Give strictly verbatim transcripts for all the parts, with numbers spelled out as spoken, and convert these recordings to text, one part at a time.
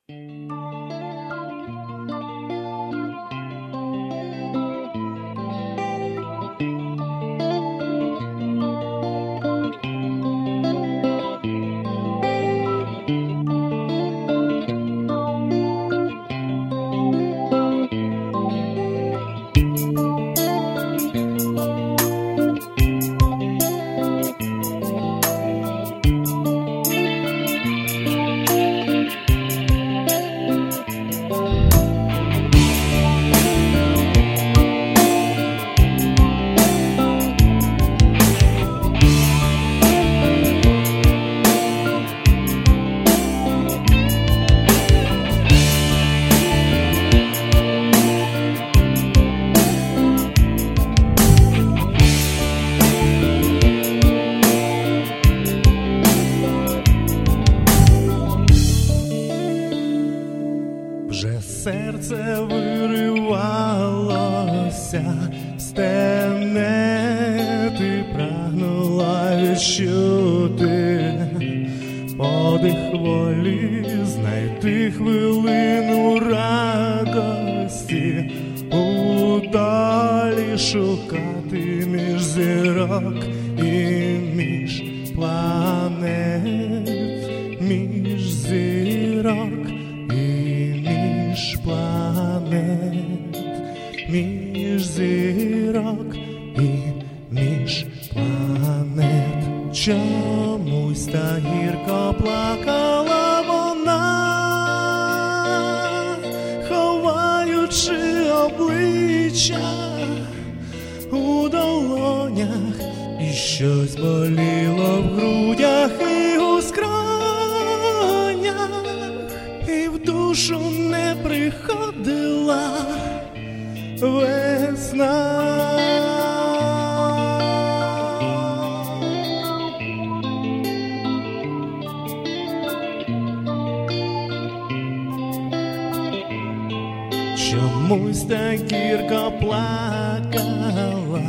Вже серце виривалося з стегна, ти прагнула відчути подих волі, знайти хвилину радості, удалі шукати між зірок і між планет, між зірок планет, між зірок і між планет. Чомусь та гірко плакала вона, ховаючи обличчя у долонях, і щось боліло в грудях і у скронях, і в душу не приходила весна. Чомусь так гірко плакала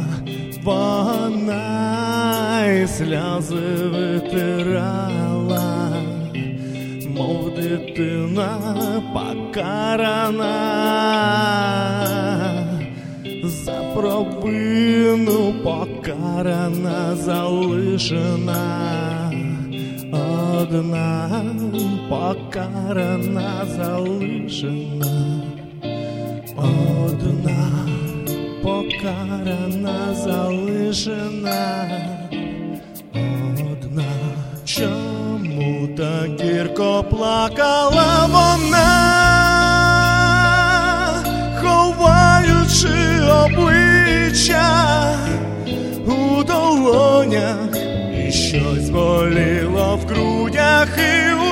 вона, і сльози витирала, мов дитина покарана за провину, покарана, залишена одна, покарана, залишена одна, покарана, залишена одна. Чому так гірко плакала вона, ховаючи обличчя у долонях, і щось боліло в грудях і у